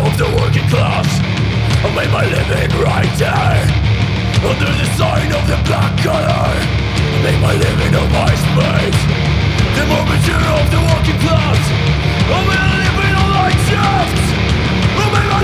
of the working class. I made my living right there, under the sign of the black collar. I made my living on my space, the momentary of the working class. I made a living on light shafts. I made my